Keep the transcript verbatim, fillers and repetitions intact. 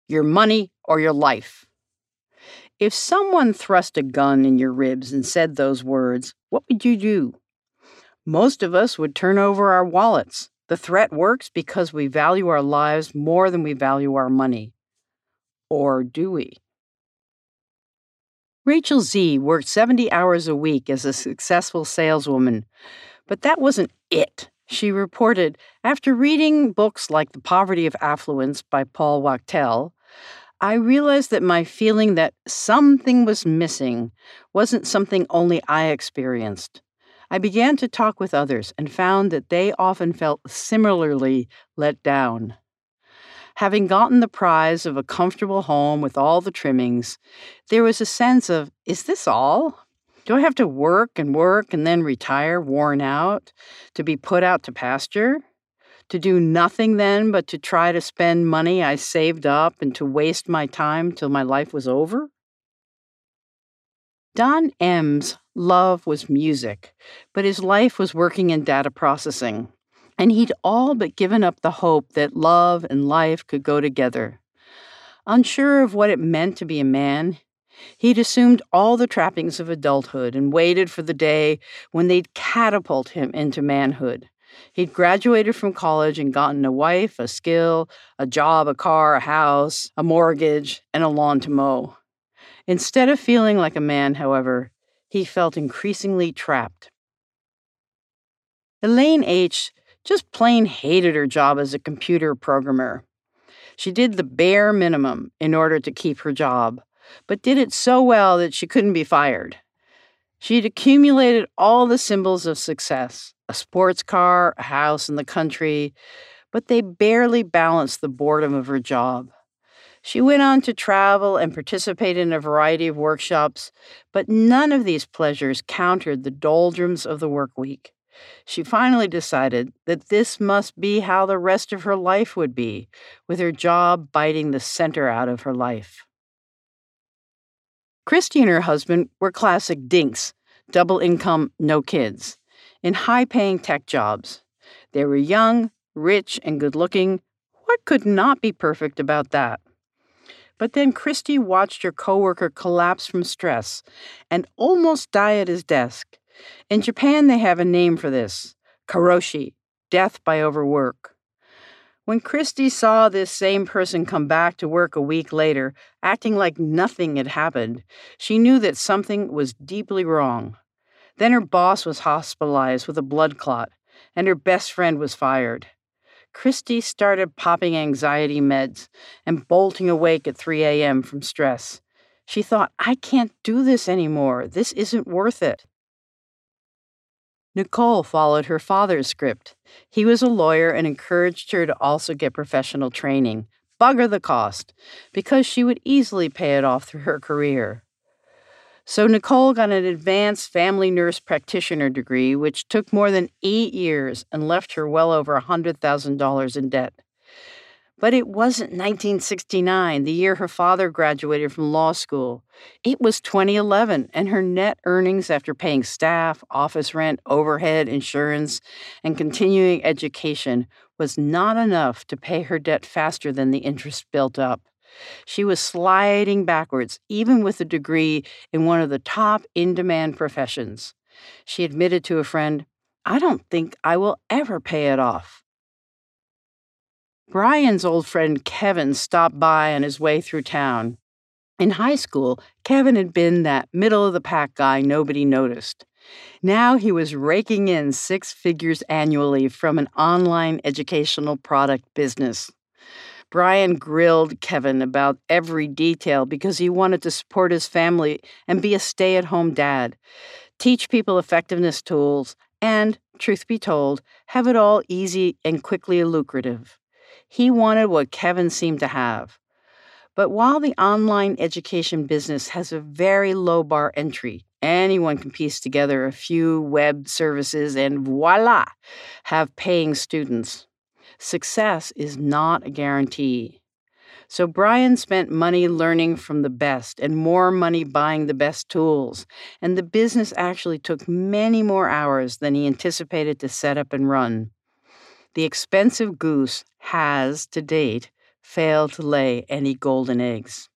your money or your life. If someone thrust a gun in your ribs and said those words, what would you do? Most of us would turn over our wallets. The threat works because we value our lives more than we value our money. Or do we? Rachel Z worked seventy hours a week as a successful saleswoman, but that wasn't it. She reported, after reading books like The Poverty of Affluence by Paul Wachtel, I realized that my feeling that something was missing wasn't something only I experienced. I began to talk with others and found that they often felt similarly let down. Having gotten the prize of a comfortable home with all the trimmings, there was a sense of, is this all? Do I have to work and work and then retire worn out, to be put out to pasture? To do nothing then but to try to spend money I saved up and to waste my time till my life was over? Don M's love was music, but his life was working in data processing, and he'd all but given up the hope that love and life could go together. Unsure of what it meant to be a man, he'd assumed all the trappings of adulthood and waited for the day when they'd catapult him into manhood. He'd graduated from college and gotten a wife, a skill, a job, a car, a house, a mortgage, and a lawn to mow. Instead of feeling like a man, however, he felt increasingly trapped. Elaine H. just plain hated her job as a computer programmer. She did the bare minimum in order to keep her job, but did it so well that she couldn't be fired. She'd accumulated all the symbols of success, a sports car, a house in the country, but they barely balanced the boredom of her job. She went on to travel and participate in a variety of workshops, but none of these pleasures countered the doldrums of the work week. She finally decided that this must be how the rest of her life would be, with her job biting the center out of her life. Christy and her husband were classic dinks, double income, no kids, in high-paying tech jobs. They were young, rich, and good-looking. What could not be perfect about that? But then Christy watched her coworker collapse from stress and almost die at his desk. In Japan, they have a name for this, karoshi, death by overwork. When Christy saw this same person come back to work a week later, acting like nothing had happened, she knew that something was deeply wrong. Then her boss was hospitalized with a blood clot, and her best friend was fired. Christy started popping anxiety meds and bolting awake at three a.m. from stress. She thought, I can't do this anymore. This isn't worth it. Nicole followed her father's script. He was a lawyer and encouraged her to also get professional training, bugger the cost, because she would easily pay it off through her career. So Nicole got an advanced family nurse practitioner degree, which took more than eight years and left her well over one hundred thousand dollars in debt. But it wasn't nineteen sixty-nine, the year her father graduated from law school. It was twenty eleven, and her net earnings after paying staff, office rent, overhead, insurance, and continuing education was not enough to pay her debt faster than the interest built up. She was sliding backwards, even with a degree in one of the top in-demand professions. She admitted to a friend, I don't think I will ever pay it off. Brian's old friend Kevin stopped by on his way through town. In high school, Kevin had been that middle-of-the-pack guy nobody noticed. Now he was raking in six figures annually from an online educational product business. Brian grilled Kevin about every detail because he wanted to support his family and be a stay-at-home dad, teach people effectiveness tools, and, truth be told, have it all easy and quickly lucrative. He wanted what Kevin seemed to have. But while the online education business has a very low bar entry, anyone can piece together a few web services and voila, have paying students. Success is not a guarantee. So Brian spent money learning from the best and more money buying the best tools, and the business actually took many more hours than he anticipated to set up and run. The expensive goose has, to date, failed to lay any golden eggs.